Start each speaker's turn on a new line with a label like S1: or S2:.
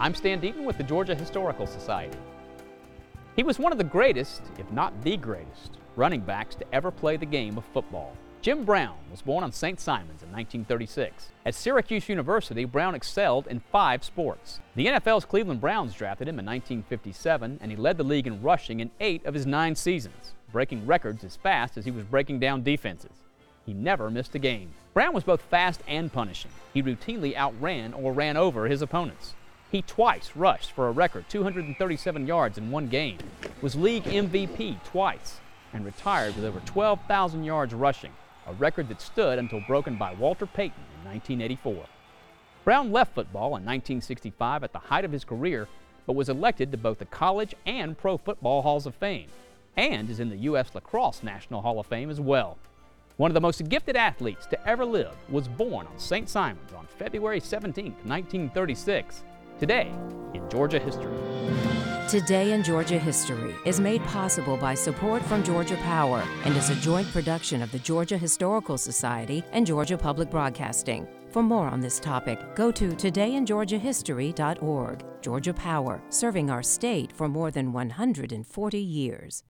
S1: I'm Stan Deaton with the Georgia Historical Society. He was one of the greatest, if not the greatest, running backs to ever play the game of football. Jim Brown was born on St. Simons in 1936. At Syracuse University, Brown excelled in 5 sports. The NFL's Cleveland Browns drafted him in 1957, and he led the league in rushing in 8 of his 9 seasons, breaking records as fast as he was breaking down defenses. He never missed a game. Brown was both fast and punishing. He routinely outran or ran over his opponents. He twice rushed for a record 237 yards in one game, was league MVP twice, and retired with over 12,000 yards rushing, a record that stood until broken by Walter Payton in 1984. Brown left football in 1965 at the height of his career, but was elected to both the College and Pro Football Halls of Fame, and is in the U.S. Lacrosse National Hall of Fame as well. One of the most gifted athletes to ever live was born on St. Simons on February 17, 1936. Today in Georgia History.
S2: Today in Georgia History is made possible by support from Georgia Power and is a joint production of the Georgia Historical Society and Georgia Public Broadcasting. For more on this topic, go to todayingeorgiahistory.org. Georgia Power, serving our state for more than 140 years.